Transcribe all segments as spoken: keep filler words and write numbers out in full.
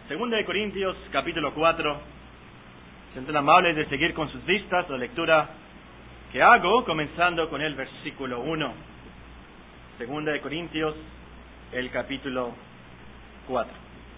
Segunda de Corintios, capítulo cuatro. Sean tan amables de seguir con sus vistas la lectura que hago, comenzando con el versículo uno. Segunda de Corintios, el capítulo cuatro.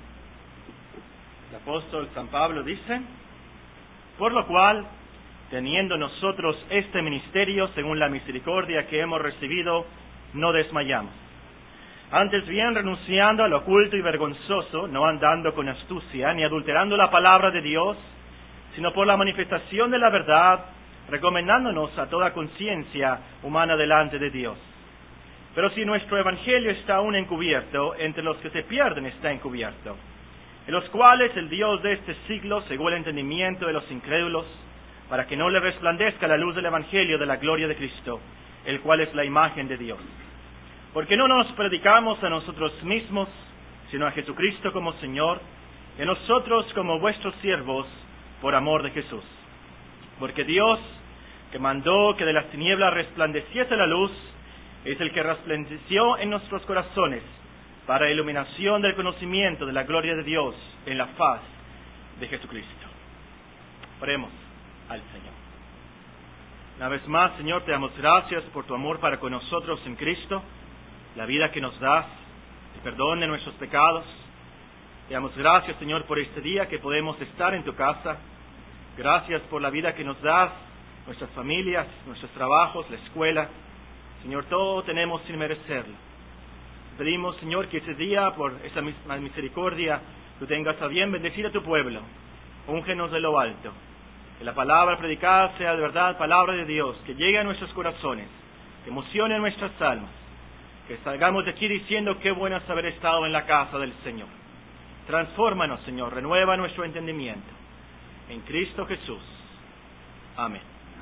El apóstol San Pablo dice: por lo cual, teniendo nosotros este ministerio según la misericordia que hemos recibido, no desmayamos. Antes bien, renunciando a lo oculto y vergonzoso, no andando con astucia, ni adulterando la palabra de Dios, sino por la manifestación de la verdad, recomendándonos a toda conciencia humana delante de Dios. Pero si nuestro evangelio está aún encubierto, entre los que se pierden está encubierto, en los cuales el Dios de este siglo cegó el entendimiento de los incrédulos, para que no le resplandezca la luz del evangelio de la gloria de Cristo, el cual es la imagen de Dios. Porque no nos predicamos a nosotros mismos, sino a Jesucristo como Señor, y a nosotros como vuestros siervos, por amor de Jesús. Porque Dios, que mandó que de las tinieblas resplandeciese la luz, es el que resplandeció en nuestros corazones, para iluminación del conocimiento de la gloria de Dios en la faz de Jesucristo. Oremos al Señor. Una vez más, Señor, te damos gracias por tu amor para con nosotros en Cristo, la vida que nos das, el perdón de nuestros pecados. Te damos gracias, Señor, por este día que podemos estar en tu casa. Gracias por la vida que nos das, nuestras familias, nuestros trabajos, la escuela. Señor, todo tenemos sin merecerlo. Pedimos, Señor, que ese día, por esa misma misericordia, tú tengas a bien bendecir a tu pueblo. Úngenos de lo alto. Que la palabra predicada sea de verdad palabra de Dios, que llegue a nuestros corazones, que emocione nuestras almas. Que salgamos de aquí diciendo qué bueno es haber estado en la casa del Señor. Transfórmanos, Señor, renueva nuestro entendimiento. En Cristo Jesús. Amén.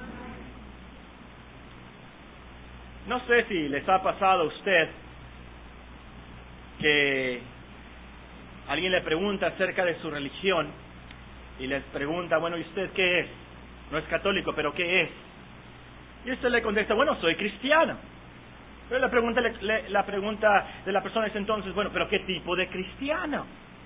No sé si les ha pasado a usted que alguien le pregunta acerca de su religión y les pregunta, bueno, ¿y usted qué es? No es católico, pero ¿qué es? Y usted le contesta, bueno, soy cristiano. Pero la pregunta, la pregunta de la persona es entonces, bueno, ¿pero qué tipo de cristiano?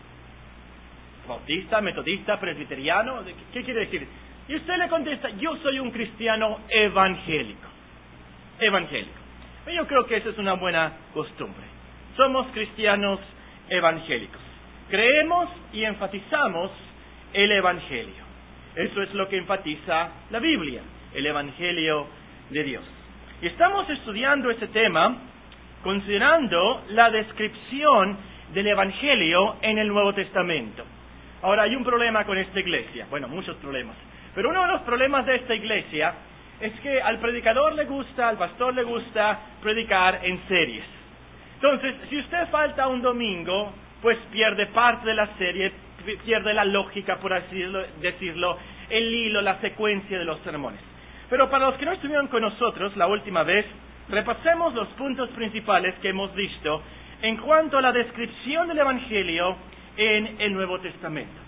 ¿Bautista, metodista, presbiteriano? ¿Qué quiere decir? Y usted le contesta, yo soy un cristiano evangélico. Evangélico. Yo creo que esa es una buena costumbre. Somos cristianos evangélicos. Creemos y enfatizamos el evangelio. Eso es lo que enfatiza la Biblia, el evangelio de Dios. Y estamos estudiando este tema considerando la descripción del evangelio en el Nuevo Testamento. Ahora, hay un problema con esta iglesia. Bueno, muchos problemas. Pero uno de los problemas de esta iglesia es que al predicador le gusta, al pastor le gusta predicar en series. Entonces, si usted falta un domingo, pues pierde parte de la serie, pierde la lógica, por así decirlo, el hilo, la secuencia de los sermones. Pero para los que no estuvieron con nosotros la última vez, repasemos los puntos principales que hemos visto en cuanto a la descripción del Evangelio en el Nuevo Testamento.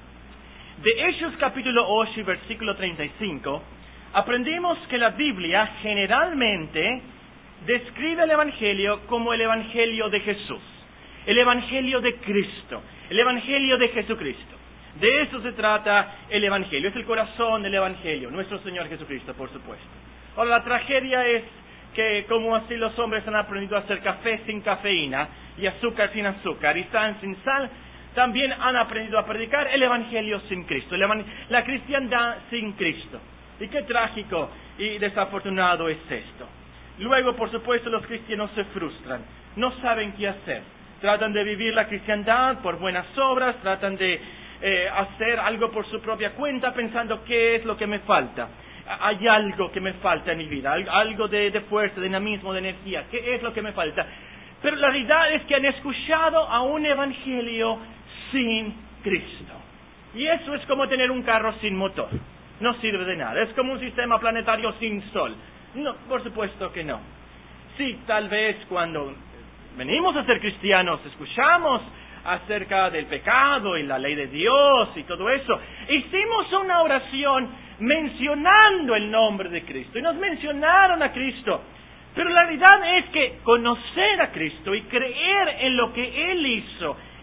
De Hechos capítulo ocho y versículo treinta y cinco, aprendimos que la Biblia generalmente describe el Evangelio como el Evangelio de Jesús, el Evangelio de Cristo, el Evangelio de Jesucristo. De eso se trata el Evangelio, es el corazón del Evangelio, nuestro Señor Jesucristo, por supuesto. Ahora, la tragedia es que como así los hombres han aprendido a hacer café sin cafeína y azúcar sin azúcar y sal sin sal, también han aprendido a predicar el Evangelio sin Cristo, el evan- la cristiandad sin Cristo. Y qué trágico y desafortunado es esto. Luego, por supuesto, los cristianos se frustran, no saben qué hacer. Tratan de vivir la cristiandad por buenas obras, tratan de eh, hacer algo por su propia cuenta, pensando qué es lo que me falta. Hay algo que me falta en mi vida, algo de, de fuerza, de dinamismo, de energía. ¿Qué es lo que me falta? Pero la realidad es que han escuchado a un evangelio sin Cristo. Y eso es como tener un carro sin motor. No sirve de nada. Es como un sistema planetario sin sol. No, por supuesto que no. Sí, tal vez cuando venimos a ser cristianos, escuchamos acerca del pecado y la ley de Dios y todo eso. Hicimos una oración mencionando el nombre de Cristo y nos mencionaron a Cristo. Pero la realidad es que conocer a Cristo y creer en lo que Él hizo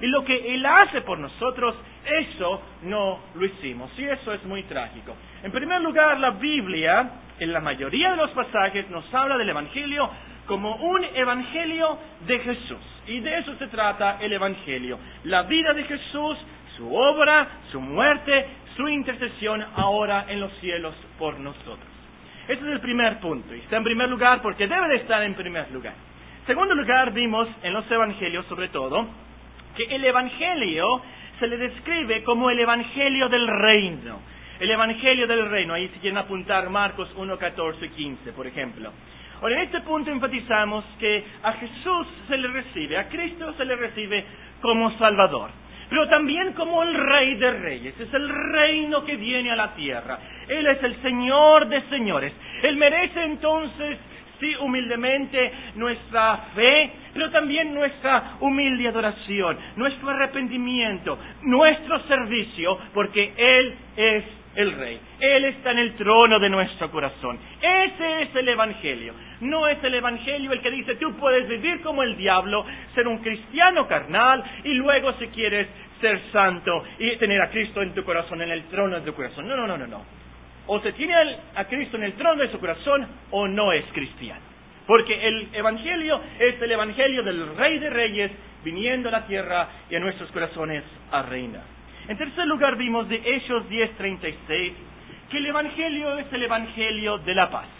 Y lo que Él hace por nosotros, eso no lo hicimos. Y eso es muy trágico. En primer lugar, la Biblia, en la mayoría de los pasajes, nos habla del Evangelio como un Evangelio de Jesús. Y de eso se trata el Evangelio. La vida de Jesús, su obra, su muerte, su intercesión ahora en los cielos por nosotros. Ese es el primer punto. Y está en primer lugar porque debe de estar en primer lugar. En segundo lugar, vimos en los Evangelios, sobre todo, que el Evangelio se le describe como el Evangelio del Reino. El Evangelio del Reino. Ahí si quieren apuntar Marcos uno, catorce y quince, por ejemplo. Ahora, en este punto enfatizamos que a Jesús se le recibe, a Cristo se le recibe como Salvador, pero también como el Rey de Reyes. Es el reino que viene a la tierra. Él es el Señor de señores. Él merece entonces, sí, humildemente nuestra fe, pero también nuestra humilde adoración, nuestro arrepentimiento, nuestro servicio, porque Él es el Rey. Él está en el trono de nuestro corazón. Ese es el Evangelio. No es el Evangelio el que dice, tú puedes vivir como el diablo, ser un cristiano carnal, y luego si quieres ser santo y tener a Cristo en tu corazón, en el trono de tu corazón. No, no, no, no, no. O se tiene a Cristo en el trono de su corazón, o no es cristiano. Porque el Evangelio es el Evangelio del Rey de Reyes, viniendo a la tierra y a nuestros corazones a reinar. En tercer lugar, vimos de Hechos diez, treinta y seis, que el Evangelio es el Evangelio de la paz.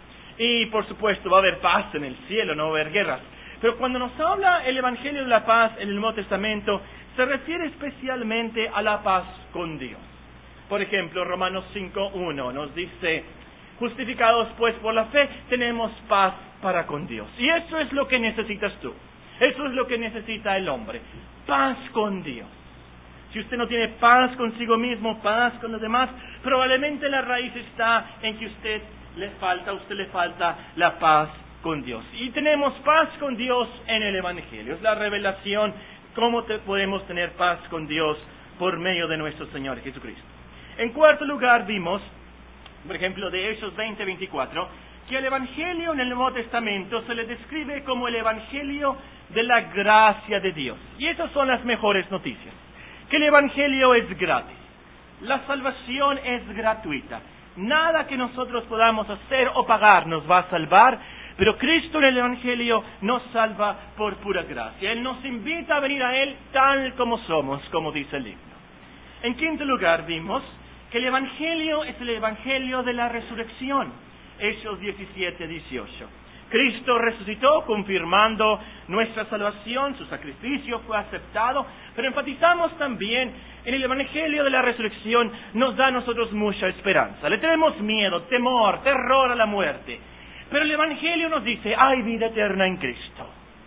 Y por supuesto va a haber paz en el cielo, no va a haber guerras. Pero cuando nos habla el Evangelio de la paz en el Nuevo Testamento, se refiere especialmente a la paz con Dios. Por ejemplo, Romanos cinco, uno nos dice, justificados pues por la fe, tenemos paz para con Dios. Y eso es lo que necesitas tú. Eso es lo que necesita el hombre. Paz con Dios. Si usted no tiene paz consigo mismo, paz con los demás, probablemente la raíz está en que usted le falta, a usted le falta la paz con Dios. Y tenemos paz con Dios en el Evangelio. Es la revelación cómo te podemos tener paz con Dios por medio de nuestro Señor Jesucristo. En cuarto lugar vimos, por ejemplo, de Hechos veinte, veinticuatro, que el Evangelio en el Nuevo Testamento se le describe como el Evangelio de la gracia de Dios. Y esas son las mejores noticias. Que el Evangelio es gratis. La salvación es gratuita. Nada que nosotros podamos hacer o pagar nos va a salvar, pero Cristo en el Evangelio nos salva por pura gracia. Él nos invita a venir a Él tal como somos, como dice el himno. En quinto lugar vimos que el Evangelio es el Evangelio de la resurrección. Hechos diecisiete, dieciocho. Cristo resucitó confirmando nuestra salvación, su sacrificio fue aceptado, pero enfatizamos también en el Evangelio de la resurrección, nos da a nosotros mucha esperanza. Le tenemos miedo, temor, terror a la muerte, pero el Evangelio nos dice, hay vida eterna en Cristo,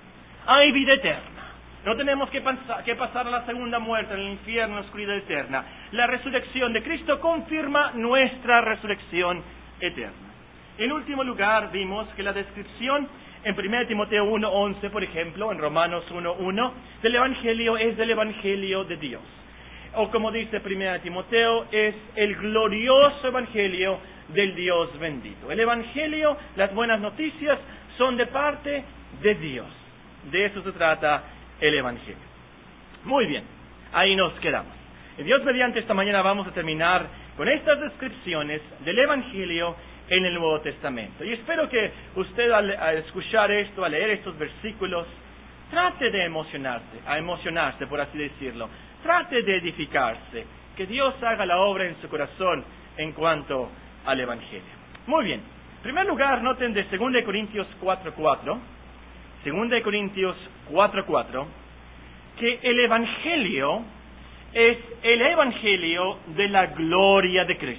hay vida eterna. No tenemos que, pasar, que pasar a la segunda muerte, en el infierno, en la oscuridad eterna. La resurrección de Cristo confirma nuestra resurrección eterna. En último lugar, vimos que la descripción en primera Timoteo uno, once, por ejemplo, en Romanos uno, uno, del Evangelio es del Evangelio de Dios. O como dice primera Timoteo, es el glorioso Evangelio del Dios bendito. El Evangelio, las buenas noticias, son de parte de Dios. De eso se trata el Evangelio. Muy bien, ahí nos quedamos. Y Dios mediante esta mañana vamos a terminar con estas descripciones del Evangelio en el Nuevo Testamento. Y espero que usted al, al escuchar esto, al leer estos versículos, trate de emocionarse, a emocionarse, por así decirlo. Trate de edificarse. Que Dios haga la obra en su corazón en cuanto al Evangelio. Muy bien. En primer lugar, noten de segunda de Corintios cuatro, cuatro, segunda de Corintios cuatro, cuatro, que el Evangelio es el Evangelio de la gloria de Cristo.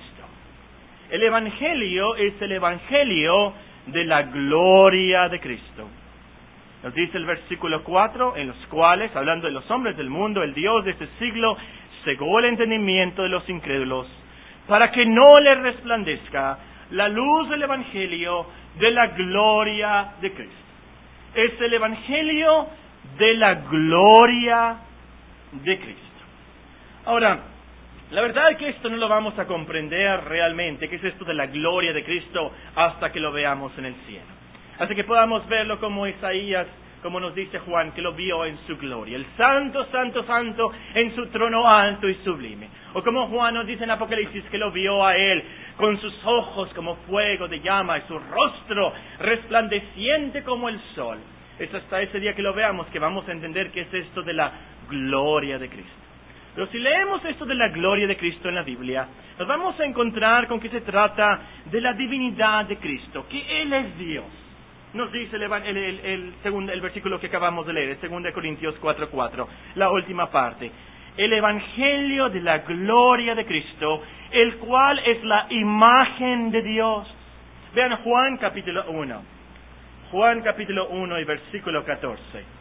El Evangelio es el Evangelio de la gloria de Cristo. Nos dice el versículo cuatro, en los cuales, hablando de los hombres del mundo, el Dios de este siglo cegó el entendimiento de los incrédulos, para que no les resplandezca la luz del Evangelio de la gloria de Cristo. Es el Evangelio de la gloria de Cristo. Ahora, la verdad es que esto no lo vamos a comprender realmente, qué es esto de la gloria de Cristo, hasta que lo veamos en el cielo. Así que podamos verlo como Isaías como nos dice Juan, que lo vio en su gloria. El santo, santo, santo, en su trono alto y sublime. O como Juan nos dice en Apocalipsis, que lo vio a Él con sus ojos como fuego de llama y su rostro resplandeciente como el sol. Es hasta ese día que lo veamos que vamos a entender qué es esto de la gloria de Cristo. Pero si leemos esto de la gloria de Cristo en la Biblia, nos vamos a encontrar con que se trata de la divinidad de Cristo, que Él es Dios. Nos dice el, el, el, el, segundo, el versículo que acabamos de leer, el dos Corintios cuatro cuatro, la última parte. El Evangelio de la gloria de Cristo, el cual es la imagen de Dios. Vean Juan capítulo uno. Juan capítulo uno y versículo catorce.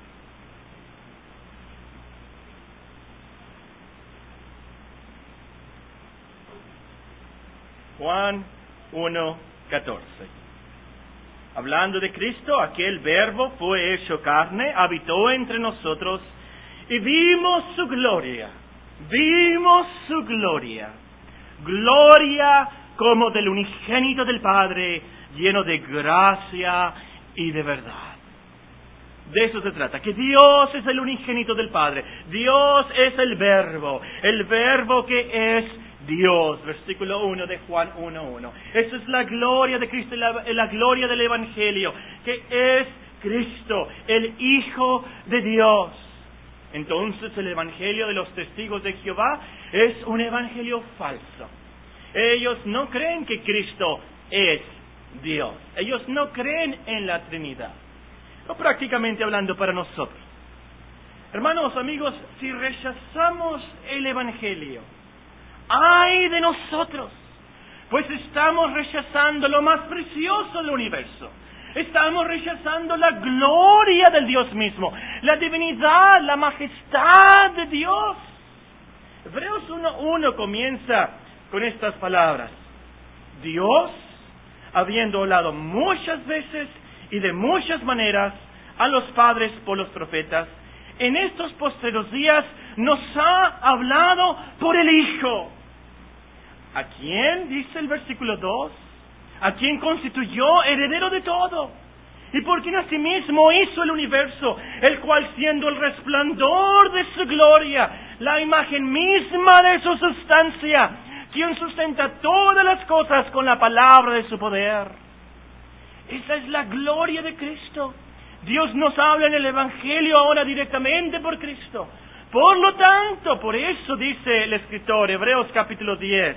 Juan uno catorce. Hablando de Cristo, aquel verbo fue hecho carne, habitó entre nosotros y vimos su gloria. Vimos su gloria. Gloria como del unigénito del Padre, lleno de gracia y de verdad. De eso se trata, que Dios es el unigénito del Padre. Dios es el verbo, el verbo que es Dios. Versículo uno de Juan uno uno. Esa es la gloria de Cristo, la, la gloria del Evangelio, que es Cristo, el Hijo de Dios. Entonces el Evangelio de los testigos de Jehová es un evangelio falso. Ellos no creen que Cristo es Dios. Ellos no creen en la Trinidad. No prácticamente hablando para nosotros. Hermanos, amigos, si rechazamos el Evangelio, ¡ay de nosotros! Pues estamos rechazando lo más precioso del universo. Estamos rechazando la gloria del Dios mismo, la divinidad, la majestad de Dios. Hebreos uno uno comienza con estas palabras. Dios, habiendo hablado muchas veces y de muchas maneras a los padres por los profetas, en estos postreros días nos ha hablado por el Hijo. ¿A quién? Dice el versículo dos. ¿A quién constituyó heredero de todo? Y por quien asimismo hizo el universo, el cual siendo el resplandor de su gloria, la imagen misma de su sustancia, quien sustenta todas las cosas con la palabra de su poder. Esa es la gloria de Cristo. Dios nos habla en el Evangelio ahora directamente por Cristo. Por lo tanto, por eso dice el escritor, Hebreos capítulo diez.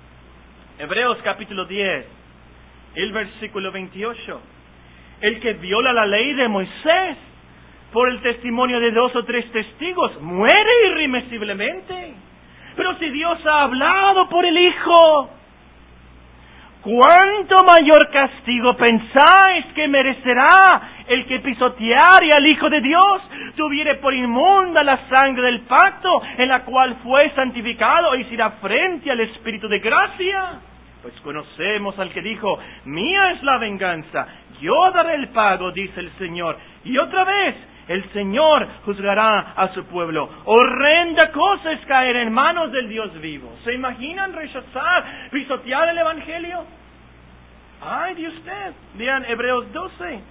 Hebreos capítulo diez, el versículo veintiocho. El que viola la ley de Moisés por el testimonio de dos o tres testigos muere irremisiblemente. Pero si Dios ha hablado por el Hijo, ¿cuánto mayor castigo pensáis que merecerá el que pisoteare al Hijo de Dios, tuviere por inmunda la sangre del pacto en la cual fue santificado e hiciera frente al Espíritu de gracia? Pues conocemos al que dijo, mía es la venganza, yo daré el pago, dice el Señor. Y otra vez, el Señor juzgará a su pueblo. Horrenda cosa es caer en manos del Dios vivo. ¿Se imaginan rechazar, pisotear el Evangelio? ¡Ay de usted! Vean Hebreos doce.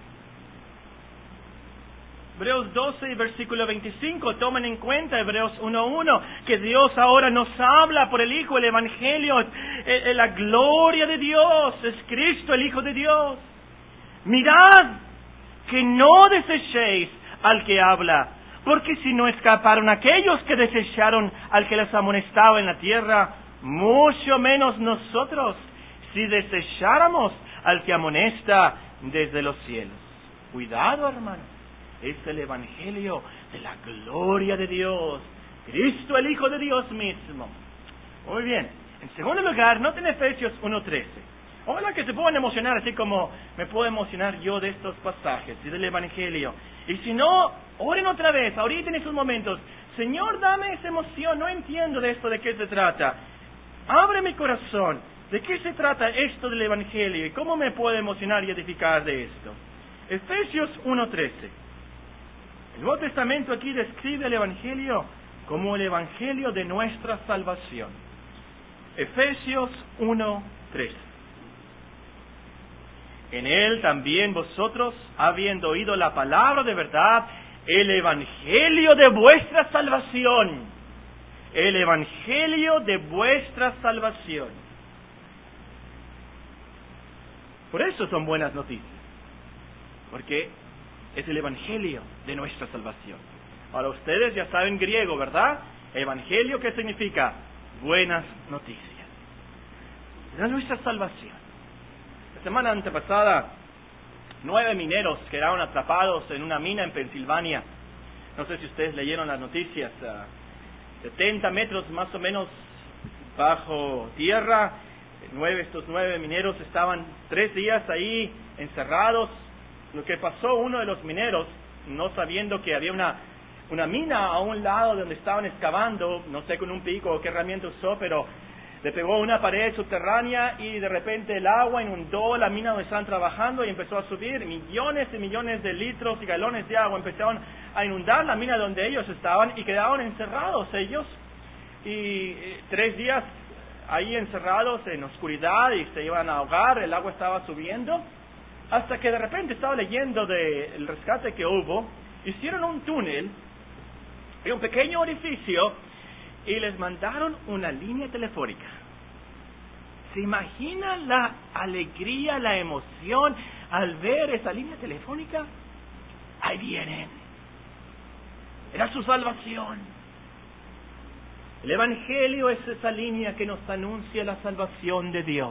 Hebreos doce, versículo veinticinco. Tomen en cuenta Hebreos uno uno, que Dios ahora nos habla por el Hijo, el Evangelio, eh, la gloria de Dios, es Cristo, el Hijo de Dios. Mirad que no desechéis al que habla, porque si no escaparon aquellos que desecharon al que les amonestaba en la tierra, mucho menos nosotros, si desecháramos al que amonesta desde los cielos. Cuidado, hermano, es el Evangelio de la gloria de Dios, Cristo el Hijo de Dios mismo. Muy bien, en segundo lugar, noten Efesios uno trece. Ojalá que se puedan emocionar así como me puedo emocionar yo de estos pasajes y del Evangelio. Y si no, oren otra vez, ahorita en esos momentos. Señor, dame esa emoción, no entiendo de esto, de qué se trata. Abre mi corazón, ¿de qué se trata esto del Evangelio? ¿Y cómo me puedo emocionar y edificar de esto? Efesios uno trece. El Nuevo Testamento aquí describe el Evangelio como el Evangelio de nuestra salvación. Efesios uno trece. En él también vosotros, habiendo oído la palabra de verdad, el evangelio de vuestra salvación, el evangelio de vuestra salvación. Por eso son buenas noticias, porque es el evangelio de nuestra salvación. Ahora ustedes ya saben griego, ¿verdad? Evangelio, ¿qué significa? Buenas noticias. Es nuestra salvación. La semana antepasada, nueve mineros quedaron atrapados en una mina en Pensilvania. No sé si ustedes leyeron las noticias. Uh, setenta metros más o menos bajo tierra. Nueve, estos nueve mineros estaban tres días ahí encerrados. Lo que pasó, uno de los mineros, no sabiendo que había una, una mina a un lado donde estaban excavando, no sé con un pico o qué herramienta usó, pero le pegó una pared subterránea y de repente el agua inundó la mina donde estaban trabajando y empezó a subir. Millones y millones de litros y galones de agua empezaron a inundar la mina donde ellos estaban y quedaron encerrados ellos. Y eh, tres días ahí encerrados en oscuridad y se iban a ahogar, el agua estaba subiendo. Hasta que de repente estaba leyendo del rescate que hubo, hicieron un túnel y un pequeño orificio y les mandaron una línea telefónica. ¿Se imagina la alegría, la emoción al ver esa línea telefónica? Ahí vienen. Era su salvación. El evangelio es esa línea que nos anuncia la salvación de Dios.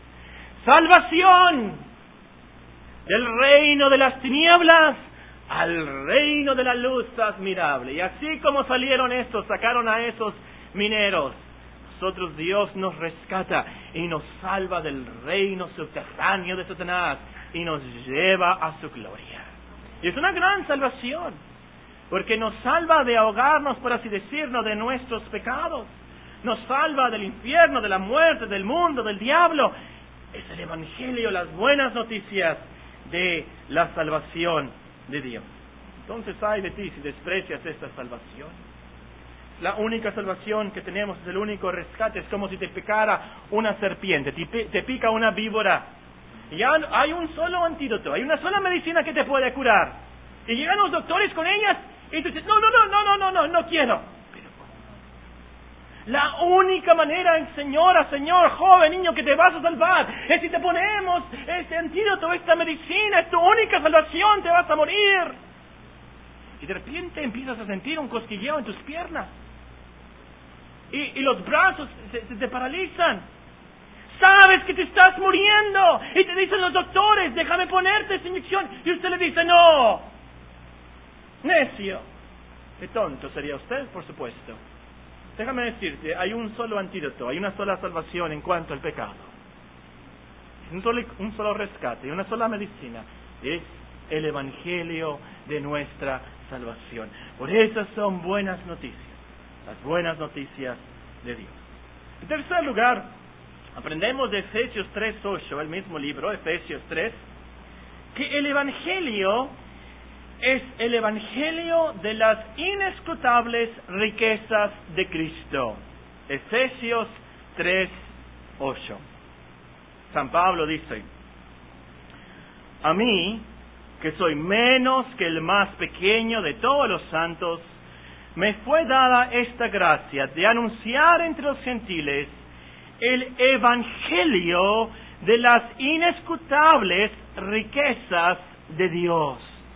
¡Salvación! Del reino de las tinieblas al reino de la luz admirable. Y así como salieron estos, sacaron a esos mineros, nosotros Dios nos rescata y nos salva del reino subterráneo de Satanás y nos lleva a su gloria. Y es una gran salvación, porque nos salva de ahogarnos, por así decirlo, de nuestros pecados. Nos salva del infierno, de la muerte, del mundo, del diablo. Es el evangelio, las buenas noticias de la salvación de Dios. Entonces, ay de ti si desprecias esta salvación. La única salvación que tenemos, es el único rescate. Es como si te picara una serpiente, te pica una víbora. Y ya hay un solo antídoto, hay una sola medicina que te puede curar. Y llegan los doctores con ellas y tú dices, no, no, no, no, no, no, no, no quiero. Pero la única manera, señora, señor, joven, niño, que te vas a salvar es si te ponemos este antídoto, esta medicina, es tu única salvación, te vas a morir. Y de repente empiezas a sentir un cosquilleo en tus piernas. Y, y los brazos se, se te paralizan. Sabes que te estás muriendo. Y te dicen los doctores, déjame ponerte esta inyección. Y usted le dice, no. Necio. Qué tonto sería usted, por supuesto. Déjame decirte, hay un solo antídoto, hay una sola salvación en cuanto al pecado. Un solo, un solo rescate, una sola medicina. Es el evangelio de nuestra salvación. Por eso son buenas noticias. Las buenas noticias de Dios. En tercer lugar, aprendemos de Efesios tres ocho, el mismo libro, Efesios tres, que el evangelio es el evangelio de las inescrutables riquezas de Cristo. Efesios tres ocho. San Pablo dice, a mí, que soy menos que el más pequeño de todos los santos, me fue dada esta gracia de anunciar entre los gentiles el evangelio de las inescrutables riquezas de Dios.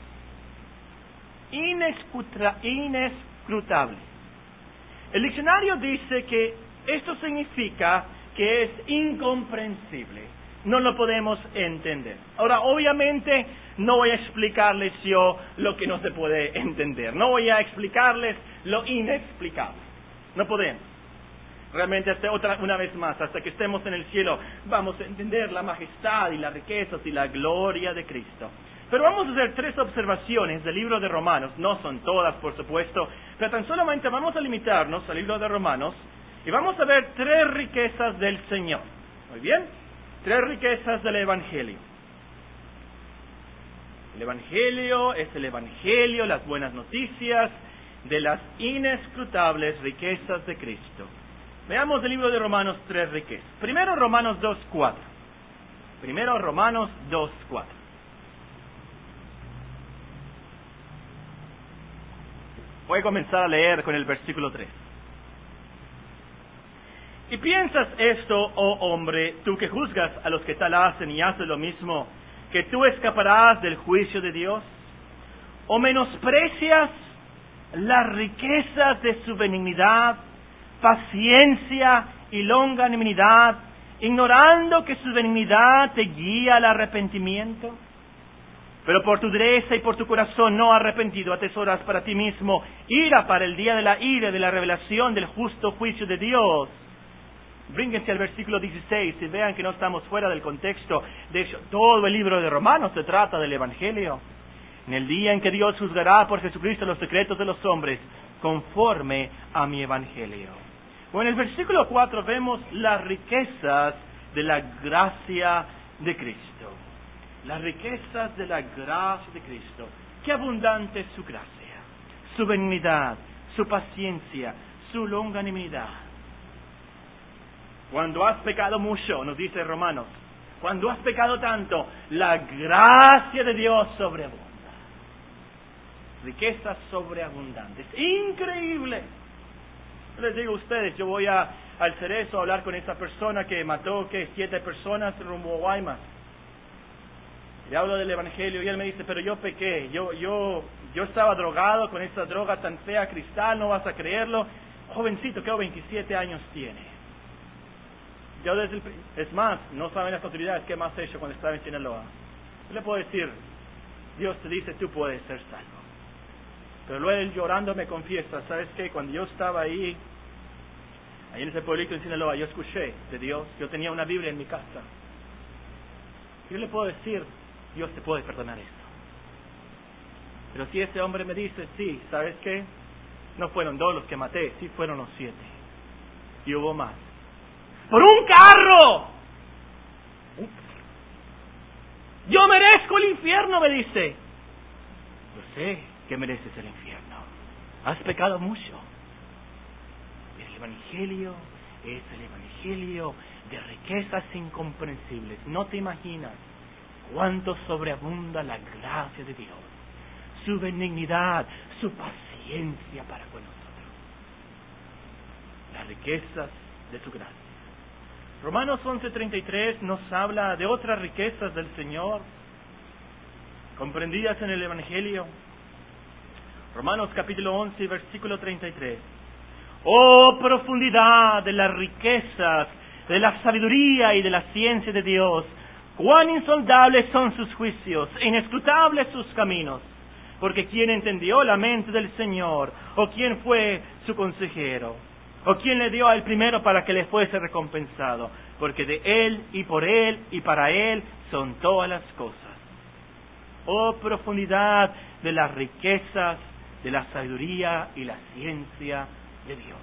Inescruta, inescrutable. El diccionario dice que esto significa que es incomprensible. No lo podemos entender. Ahora, obviamente, no voy a explicarles yo lo que no se puede entender. No voy a explicarles lo inexplicable. No podemos. Realmente, hasta otra, una vez más, hasta que estemos en el cielo, vamos a entender la majestad y las riquezas y la gloria de Cristo. Pero vamos a hacer tres observaciones del libro de Romanos. No son todas, por supuesto, pero tan solamente vamos a limitarnos al libro de Romanos y vamos a ver tres riquezas del Señor. ¿Muy bien? Tres riquezas del Evangelio. El Evangelio es el Evangelio, las buenas noticias de las inescrutables riquezas de Cristo. Veamos el libro de Romanos, tres riquezas. Primero, Romanos dos cuatro. Primero Romanos dos, cuatro. Voy a comenzar a leer con el versículo tres. ¿Y piensas esto, oh hombre, tú que juzgas a los que tal hacen y haces lo mismo, que tú escaparás del juicio de Dios? ¿O menosprecias las riquezas de su benignidad, paciencia y longanimidad, ignorando que su benignidad te guía al arrepentimiento? Pero por tu dureza y por tu corazón no arrepentido atesoras para ti mismo ira para el día de la ira, de la revelación del justo juicio de Dios. Brínquense al versículo dieciséis y vean que no estamos fuera del contexto. De hecho, todo el libro de Romanos se trata del Evangelio. En el día en que Dios juzgará por Jesucristo los secretos de los hombres, conforme a mi Evangelio. Bueno, en el versículo cuatro vemos las riquezas de la gracia de Cristo. Las riquezas de la gracia de Cristo. Qué abundante es su gracia, su benignidad, su paciencia, su longanimidad. Cuando has pecado mucho, nos dice Romanos, cuando has pecado tanto, la gracia de Dios sobreabunda. Riquezas sobreabundantes. Increíble. Les digo a ustedes, yo voy a, al Cerezo a hablar con esa persona que mató que siete personas rumbo a Guaymas. Le hablo del Evangelio y él me dice, pero yo pequé, yo, yo, yo estaba drogado con esa droga tan fea, cristal, no vas a creerlo. Jovencito, creo veintisiete años tiene. Yo desde el, es más, no saben las autoridades qué más he hecho cuando estaba en Sinaloa. Yo le puedo decir, Dios te dice, tú puedes ser salvo. Pero luego él llorando me confiesa, ¿sabes qué? Cuando yo estaba ahí, ahí en ese pueblito en Sinaloa, yo escuché de Dios, yo tenía una Biblia en mi casa. Yo le puedo decir, Dios te puede perdonar esto. Pero si ese hombre me dice, sí, ¿sabes qué? No fueron dos los que maté, sí fueron los siete. Y hubo más. ¡Por un carro! Yo merezco el infierno, me dice. Yo sé que mereces el infierno. Has pecado mucho. Pero el Evangelio es el Evangelio de riquezas incomprensibles. No te imaginas cuánto sobreabunda la gracia de Dios, su benignidad, su paciencia para con nosotros. Las riquezas de su gracia. Romanos once treinta y tres nos habla de otras riquezas del Señor, comprendidas en el Evangelio. Romanos capítulo once, versículo treinta y tres. Oh profundidad de las riquezas, de la sabiduría y de la ciencia de Dios, cuán insondables son sus juicios, inescrutables sus caminos. Porque ¿quién entendió la mente del Señor? ¿O quién fue su consejero? ¿O quién le dio al primero para que le fuese recompensado? Porque de Él y por Él y para Él son todas las cosas. Oh profundidad de las riquezas, de la sabiduría y la ciencia de Dios.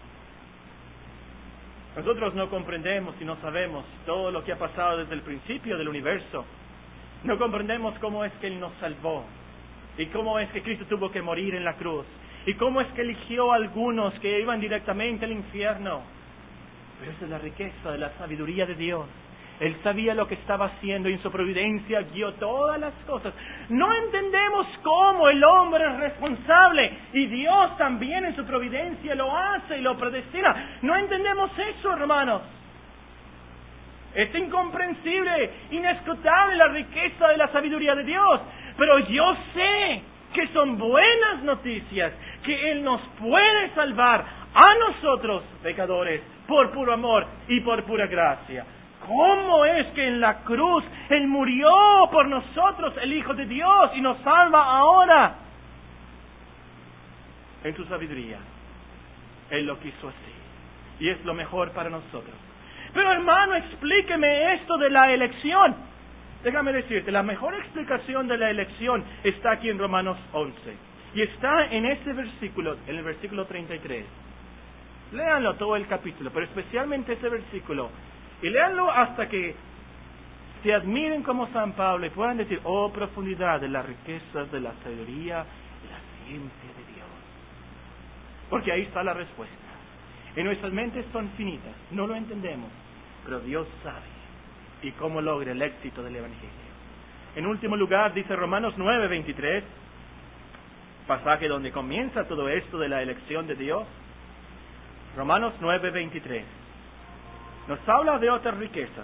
Nosotros no comprendemos y no sabemos todo lo que ha pasado desde el principio del universo. No comprendemos cómo es que Él nos salvó y cómo es que Cristo tuvo que morir en la cruz y cómo es que eligió a algunos que iban directamente al infierno. Pero esa es la riqueza de la sabiduría de Dios. Él sabía lo que estaba haciendo y en su providencia guió todas las cosas. No entendemos cómo el hombre es responsable y Dios también en su providencia lo hace y lo predestina. No entendemos eso, hermanos. Es incomprensible, inescrutable la riqueza de la sabiduría de Dios. Pero yo sé que son buenas noticias, que Él nos puede salvar a nosotros, pecadores, por puro amor y por pura gracia. ¿Cómo es que en la cruz Él murió por nosotros, el Hijo de Dios, y nos salva ahora? En su sabiduría, Él lo quiso así, y es lo mejor para nosotros. Pero hermano, explíqueme esto de la elección. Déjame decirte, la mejor explicación de la elección está aquí en Romanos once, y está en este versículo, en el versículo treinta y tres. Léanlo todo el capítulo, pero especialmente ese versículo. Y léanlo hasta que se admiren como San Pablo y puedan decir, oh profundidad de las riquezas de la sabiduría y la ciencia de Dios. Porque ahí está la respuesta. En nuestras mentes son finitas, no lo entendemos, pero Dios sabe. y cómo logra el éxito del Evangelio. En último lugar, dice Romanos nueve veintitrés, pasaje donde comienza todo esto de la elección de Dios. Romanos nueve veintitrés nos habla de otras riquezas.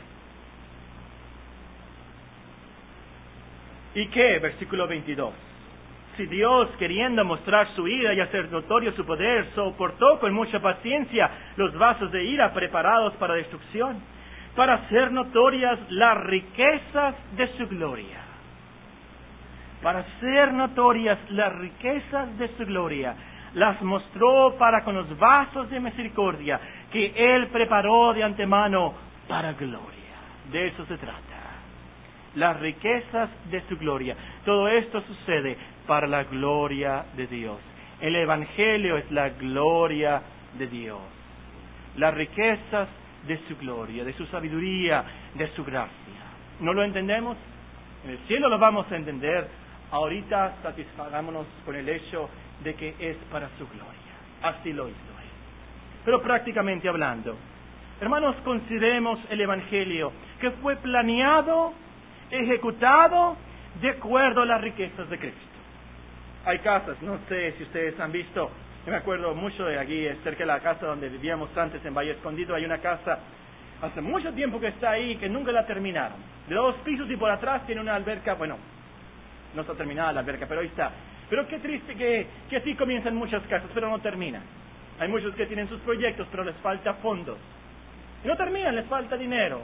¿Y qué? Versículo veintidós. Si Dios, queriendo mostrar su ira y hacer notorio su poder, soportó con mucha paciencia los vasos de ira preparados para destrucción, para hacer notorias las riquezas de su gloria. Para hacer notorias las riquezas de su gloria, las mostró para con los vasos de misericordia que Él preparó de antemano para gloria. De eso se trata. Las riquezas de su gloria. Todo esto sucede para la gloria de Dios. El Evangelio es la gloria de Dios. Las riquezas de su gloria, de su sabiduría, de su gracia. ¿No lo entendemos? En el cielo lo vamos a entender. Ahorita satisfagámonos con el hecho de que es para su gloria. Así lo hizo Él. Pero prácticamente hablando, hermanos, consideremos el Evangelio que fue planeado, ejecutado de acuerdo a las riquezas de Cristo. Hay casas, no sé si ustedes han visto, yo me acuerdo mucho de aquí, cerca de la casa donde vivíamos antes en Valle Escondido, hay una casa hace mucho tiempo que está ahí, que nunca la terminaron. De dos pisos y por atrás tiene una alberca, bueno, no está terminada la alberca, pero ahí está. Pero qué triste que, que así comienzan muchas casas, pero no terminan. Hay muchos que tienen sus proyectos, pero les falta fondos. Y no terminan, les falta dinero.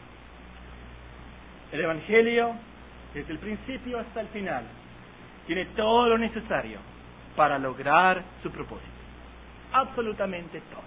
El Evangelio, desde el principio hasta el final, tiene todo lo necesario para lograr su propósito. Absolutamente todo.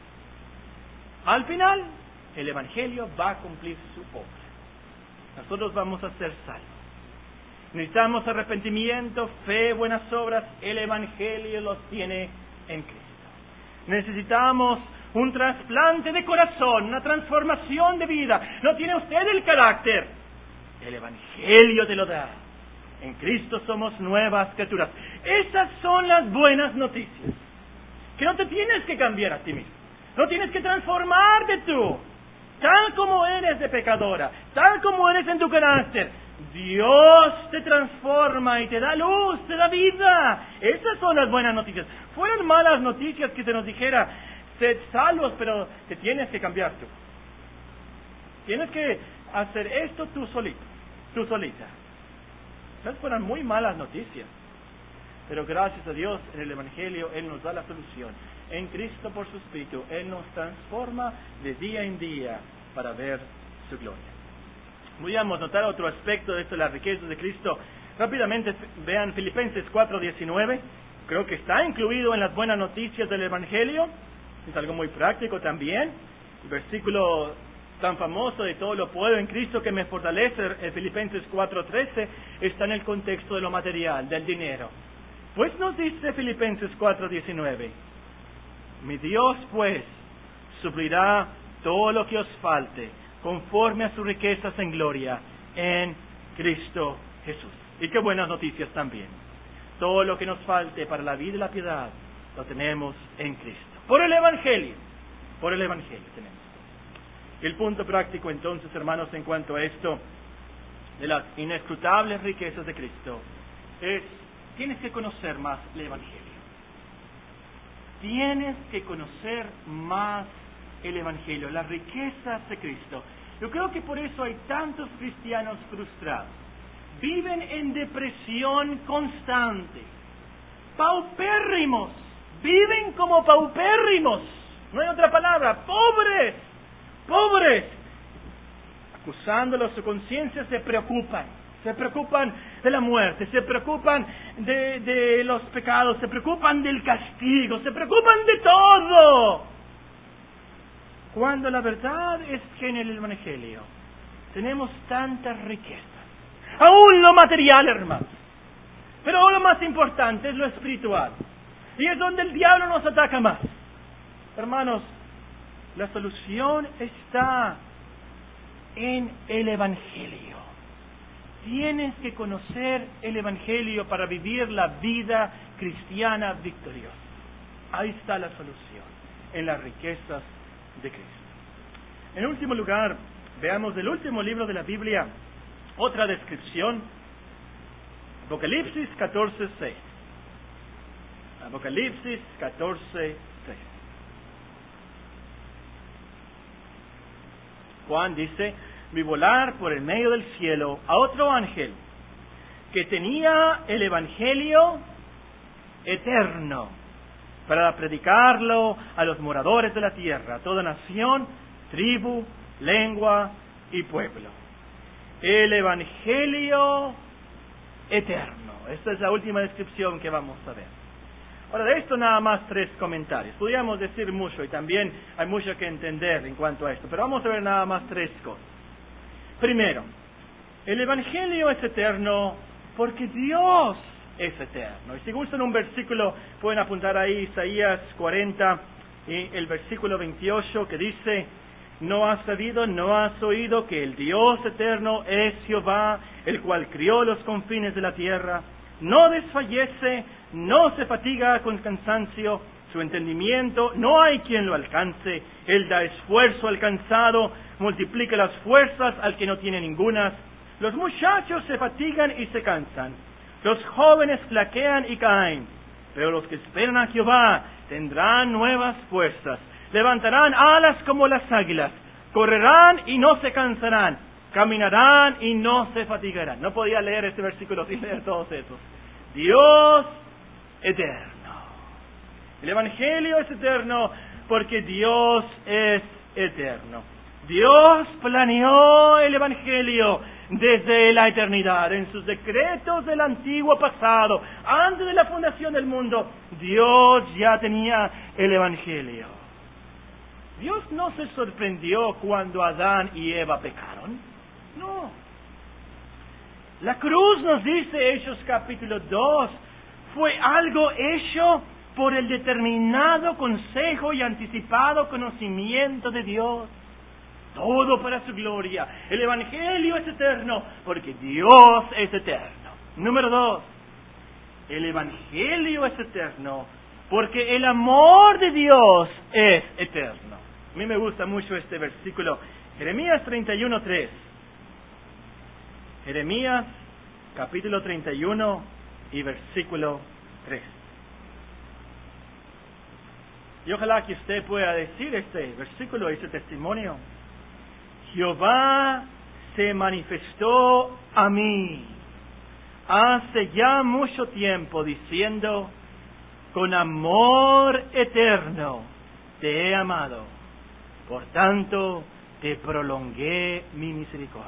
Al final, el Evangelio va a cumplir su obra. Nosotros vamos a ser salvos. Necesitamos arrepentimiento, fe, buenas obras. El Evangelio los tiene en Cristo. Necesitamos un trasplante de corazón, una transformación de vida. No tiene usted el carácter. El Evangelio te lo da. En Cristo somos nuevas criaturas. Esas son las buenas noticias. Que no te tienes que cambiar a ti mismo. No tienes que transformarte tú. Tal como eres de pecadora, tal como eres en tu carácter, Dios te transforma y te da luz, te da vida. Esas son las buenas noticias. Fueron malas noticias que te nos dijera, sed salvos, pero te tienes que cambiar tú. Tienes que hacer esto tú solito, tú solita. Esas fueron muy malas noticias. Pero gracias a Dios, en el Evangelio, Él nos da la solución. En Cristo, por su Espíritu, Él nos transforma de día en día para ver su gloria. Voy a notar otro aspecto de esto, las riquezas de Cristo. Rápidamente vean Filipenses cuatro diecinueve. Creo que está incluido en las buenas noticias del Evangelio. Es algo muy práctico también. El versículo tan famoso de todo lo puedo en Cristo que me fortalece, el Filipenses cuatro trece, está en el contexto de lo material, del dinero. Pues nos dice Filipenses cuatro diecinueve, mi Dios pues suplirá todo lo que os falte conforme a sus riquezas en gloria en Cristo Jesús. Y qué buenas noticias también. Todo lo que nos falte para la vida y la piedad lo tenemos en Cristo. Por el Evangelio. Por el Evangelio tenemos. El punto práctico entonces, hermanos, en cuanto a esto de las inescrutables riquezas de Cristo, es, tienes que conocer más el Evangelio. Tienes que conocer más el Evangelio, las riquezas de Cristo. Yo creo que por eso hay tantos cristianos frustrados. Viven en depresión constante. Paupérrimos. Viven como paupérrimos. No hay otra palabra. Pobres. Pobres. Acusándolos, su conciencia se preocupan. Se preocupan de la muerte, se preocupan de, de los pecados, se preocupan del castigo, se preocupan de todo. Cuando la verdad es que en el Evangelio tenemos tantas riquezas, aún lo material, hermanos, pero lo más importante es lo espiritual, y es donde el diablo nos ataca más. Hermanos, la solución está en el Evangelio. Tienes que conocer el Evangelio para vivir la vida cristiana victoriosa. Ahí está la solución, en las riquezas de Cristo. En último lugar, Veamos el último libro de la Biblia, otra descripción, Apocalipsis catorce seis. Apocalipsis catorce seis. Juan dice: vi volar por el medio del cielo a otro ángel que tenía el evangelio eterno para predicarlo a los moradores de la tierra, a toda nación, tribu, lengua y pueblo. El evangelio eterno. Esta es la última descripción que vamos a ver. Ahora, de esto nada más tres comentarios. Podríamos decir mucho y también hay mucho que entender en cuanto a esto, pero vamos a ver nada más tres cosas. Primero, el evangelio es eterno porque Dios es eterno. Y si gustan un versículo, pueden apuntar ahí Isaías cuarenta y el versículo veintiocho, que dice: ¿no has sabido, no has oído que el Dios eterno es Jehová, el cual crió los confines de la tierra? No desfallece, no se fatiga con cansancio, su entendimiento no hay quien lo alcance. Él da esfuerzo al cansado, multiplica las fuerzas al que no tiene ningunas. Los muchachos se fatigan y se cansan, los jóvenes flaquean y caen, pero los que esperan a Jehová tendrán nuevas fuerzas, levantarán alas como las águilas, correrán y no se cansarán, caminarán y no se fatigarán. No podía leer este versículo sin leer todos esos. Dios eterno. El evangelio es eterno porque Dios es eterno. Dios planeó el evangelio desde la eternidad, en sus decretos del antiguo pasado, antes de la fundación del mundo. Dios ya tenía el evangelio. Dios no se sorprendió cuando Adán y Eva pecaron. No. La cruz, nos dice Hechos capítulo dos, fue algo hecho por el determinado consejo y anticipado conocimiento de Dios. Todo para su gloria. El evangelio es eterno porque Dios es eterno. Número dos, el evangelio es eterno porque el amor de Dios es eterno. A mí me gusta mucho este versículo, Jeremías treinta y uno tres. Jeremías capítulo treinta y uno y versículo tres. Y ojalá que usted pueda decir este versículo, este testimonio. Jehová se manifestó a mí hace ya mucho tiempo, diciendo: con amor eterno te he amado, por tanto te prolongué mi misericordia.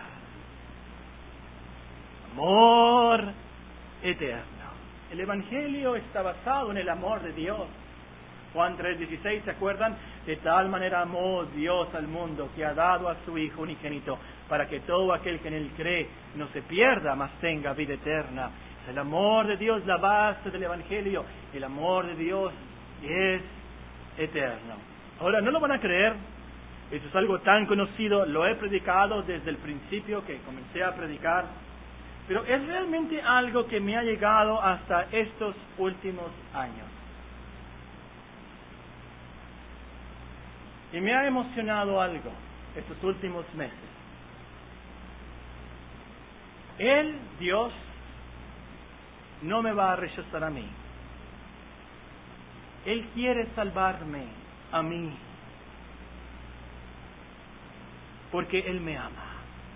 Amor eterno. El evangelio está basado en el amor de Dios. Juan tres dieciséis, ¿se acuerdan? De tal manera amó Dios al mundo que ha dado a su Hijo unigénito, para que todo aquel que en él cree no se pierda, mas tenga vida eterna. Es el amor de Dios la base del evangelio. El amor de Dios es eterno. Ahora, no lo van a creer, eso es algo tan conocido, lo he predicado desde el principio que comencé a predicar, pero es realmente algo que me ha llegado hasta estos últimos años. Y me ha emocionado algo estos últimos meses. Él, Dios, no me va a rechazar a mí. Él quiere salvarme a mí, porque Él me ama.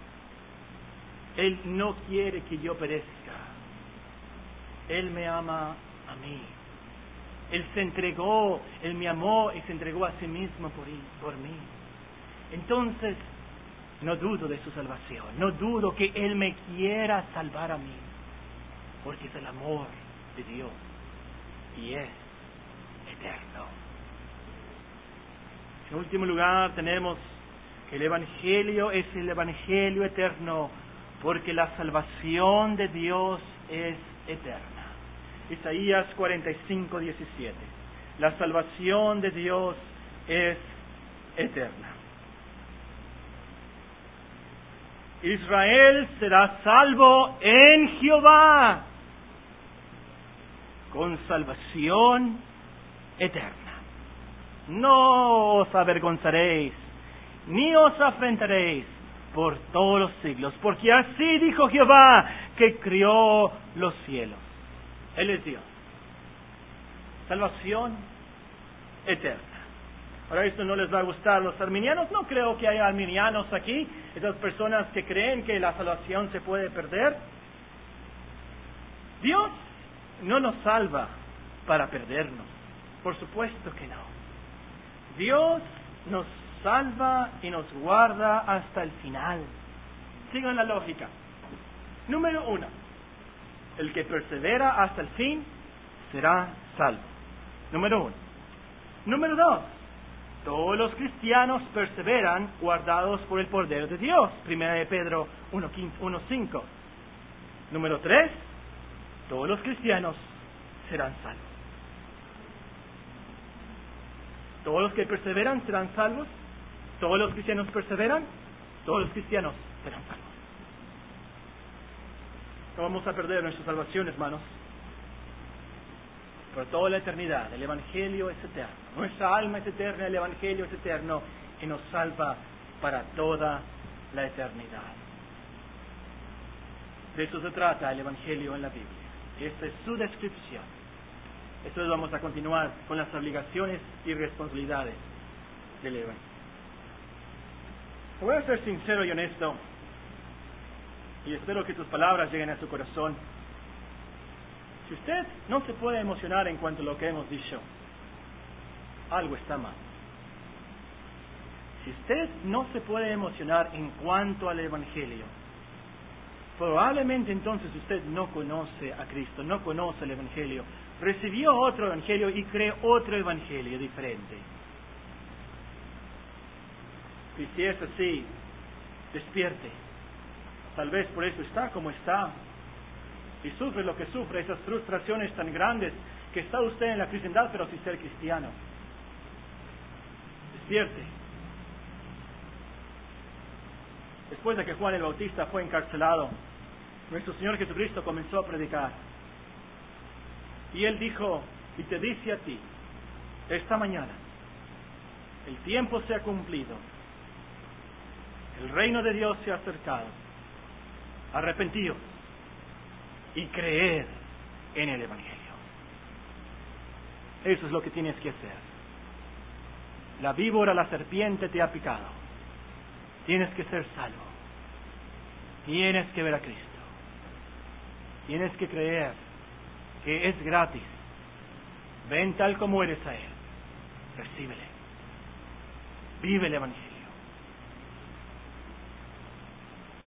Él no quiere que yo perezca. Él me ama a mí. Él se entregó, Él me amó y se entregó a sí mismo por, por mí. Entonces, no dudo de su salvación, no dudo que Él me quiera salvar a mí, porque es el amor de Dios y es eterno. En último lugar, tenemos que el Evangelio es el Evangelio eterno, porque la salvación de Dios es eterna. Isaías cuarenta y cinco diecisiete. La salvación de Dios es eterna. Israel será salvo en Jehová, con salvación eterna. No os avergonzaréis, ni os afrentaréis por todos los siglos, porque así dijo Jehová, que crió los cielos. Él es Dios. Salvación eterna. Ahora, esto no les va a gustar a los arminianos. No creo que haya arminianos aquí, esas personas que creen que la salvación se puede perder. Dios no nos salva para perdernos. Por supuesto que no. Dios nos salva y nos guarda hasta el final. Sigan la lógica. Número uno, el que persevera hasta el fin será salvo. Número uno. Número dos, todos los cristianos perseveran guardados por el poder de Dios. Primera de Pedro uno cinco. Número tres, todos los cristianos serán salvos. Todos los que perseveran serán salvos. Todos los cristianos perseveran. Todos los cristianos serán salvos. No vamos a perder nuestra salvación, hermanos, por toda la eternidad. El Evangelio es eterno. Nuestra alma es eterna, el Evangelio es eterno y nos salva para toda la eternidad. De eso se trata el Evangelio en la Biblia. Esta es su descripción. Entonces vamos a continuar con las obligaciones y responsabilidades del Evangelio. Voy a ser sincero y honesto, y espero que tus palabras lleguen a su corazón. Si usted no se puede emocionar en cuanto a lo que hemos dicho, algo está mal. Si usted no se puede emocionar en cuanto al Evangelio, probablemente entonces usted no conoce a Cristo, no conoce el Evangelio, recibió otro Evangelio y cree otro Evangelio diferente. Y si es así, despierte. Tal vez por eso está como está. Y sufre lo que sufre, esas frustraciones tan grandes, que está usted en la cristiandad pero sin ser cristiano. Despierte. Después de que Juan el Bautista fue encarcelado, nuestro Señor Jesucristo comenzó a predicar. Y Él dijo, y te dice a ti, esta mañana, el tiempo se ha cumplido, el reino de Dios se ha acercado, arrepentíos y creer en el Evangelio. Eso es lo que tienes que hacer. La víbora, la serpiente te ha picado. Tienes que ser salvo. Tienes que ver a Cristo. Tienes que creer que es gratis. Ven tal como eres a Él. Recíbele. Vive el Evangelio.